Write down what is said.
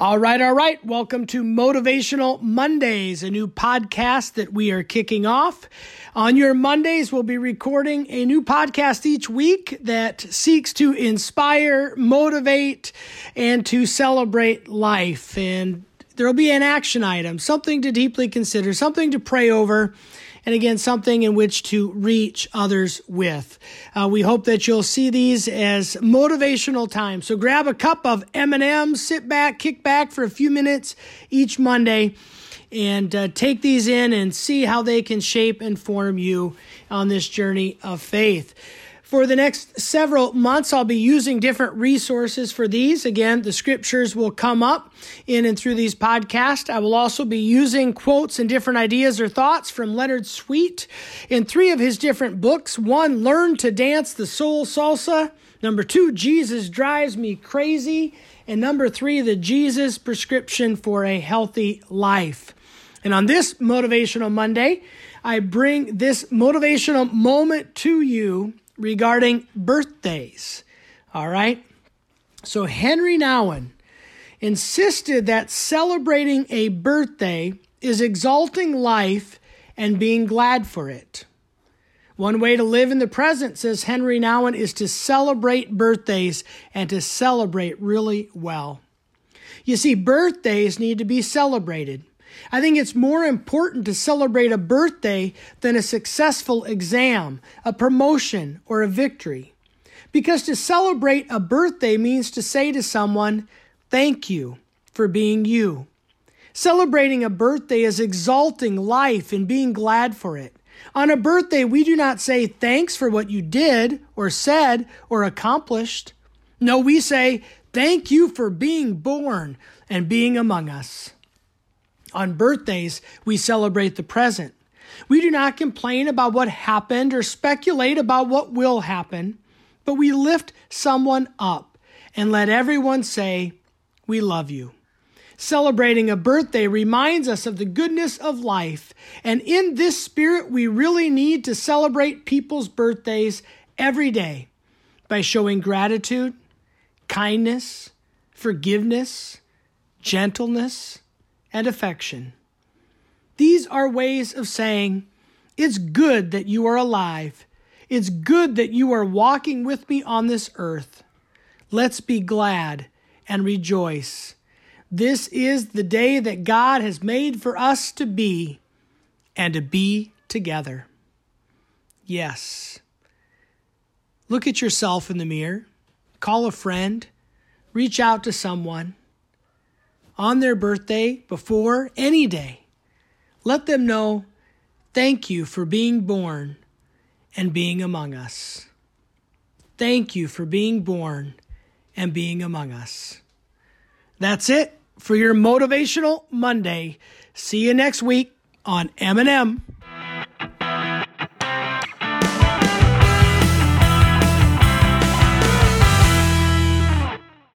All right. Welcome to Motivational Mondays, a new podcast that we are kicking off. On your Mondays, we'll be recording a new podcast each week that seeks to inspire, motivate, and to celebrate life. And there'll be an action item, something to deeply consider, something to pray over, and again, something in which to reach others with. We hope that you'll see these as motivational time. So grab a cup of M&Ms, sit back, kick back for a few minutes each Monday, and take these in and see how they can shape and form you on this journey of faith. For the next several months, I'll be using different resources for these. Again, the scriptures will come up in and through these podcasts. I will also be using quotes and different ideas or thoughts from Leonard Sweet in 3 of his different books. 1, Learn to Dance the Soul Salsa. 2, Jesus Drives Me Crazy. And 3, The Jesus Prescription for a Healthy Life. And on this Motivational Monday, I bring this motivational moment to you regarding birthdays. All right. So Henry Nouwen insisted that celebrating a birthday is exalting life and being glad for it. One way to live in the present, says Henry Nouwen, is to celebrate birthdays and to celebrate really well. You see, birthdays need to be celebrated. I think it's more important to celebrate a birthday than a successful exam, a promotion, or a victory. Because to celebrate a birthday means to say to someone, thank you for being you. Celebrating a birthday is exalting life and being glad for it. On a birthday, we do not say thanks for what you did or said or accomplished. No, we say thank you for being born and being among us. On birthdays, we celebrate the present. We do not complain about what happened or speculate about what will happen, but we lift someone up and let everyone say, we love you. Celebrating a birthday reminds us of the goodness of life, and in this spirit, we really need to celebrate people's birthdays every day by showing gratitude, kindness, forgiveness, gentleness, and affection. These are ways of saying, it's good that you are alive. It's good that you are walking with me on this earth. Let's be glad and rejoice. This is the day that God has made for us to be and to be together. Yes. Look at yourself in the mirror. Call a friend. Reach out to someone on their birthday, before, any day. Let them know, thank you for being born and being among us. Thank you for being born and being among us. That's it for your Motivational Monday. See you next week on M&M.